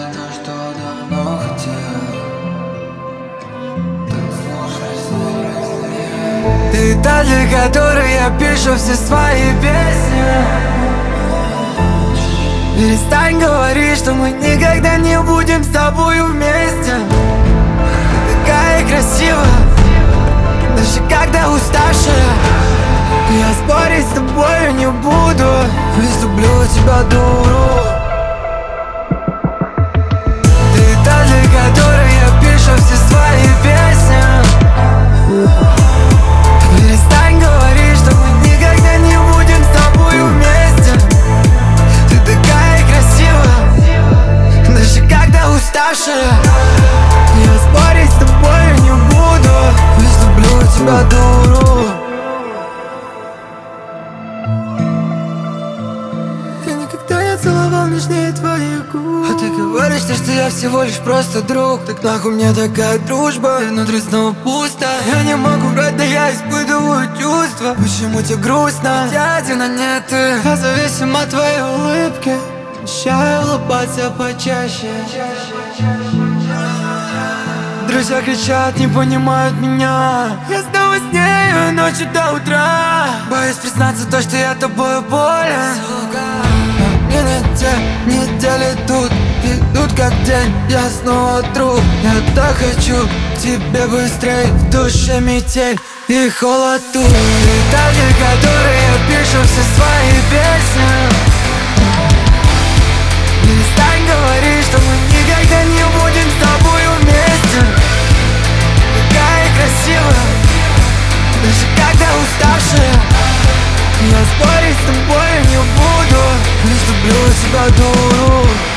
то, что давно хотел. Ты та, для которой я пишу все свои песни. Перестань говорить, что мы никогда не будем с тобою вместе. Ты такая красивая, даже когда уставшая. Я спорить с тобою не буду, ведь люблю тебя, дуру. Ты та, для которой я пишу все свои песни. Перестань говорить, что мы никогда не будем с тобою вместе. Ты такая красивая, даже когда уставшая. Я спорить с тобою не буду, ведь люблю тебя, дуру. Я никогда не целовал нежнее твоих губ. А ты говоришь, что я всего лишь просто друг. Так нахуй мне такая дружба, и внутри снова пусто. Я не могу врать, да я испытываю чувства. Почему тебе грустно? Ведь я один, а не ты. Я зависим от твоей улыбки. Обещаю улыбаться почаще. Друзья кричат, не понимают меня. Я снова с нею ночью до утра. Боюсь признаться то, что я тобою болен. Недели тут идут как день, я снова труп. Я так хочу к тебе быстрей, в душе метель и холод тут. Ты та, для которой я пишу все свои песни. Перестань говорить, что мы никогда не будем с тобою вместе. Такая красивая, даже когда уставшая. Я спорить с тобой не буду, лишь люблю тебя, дуру.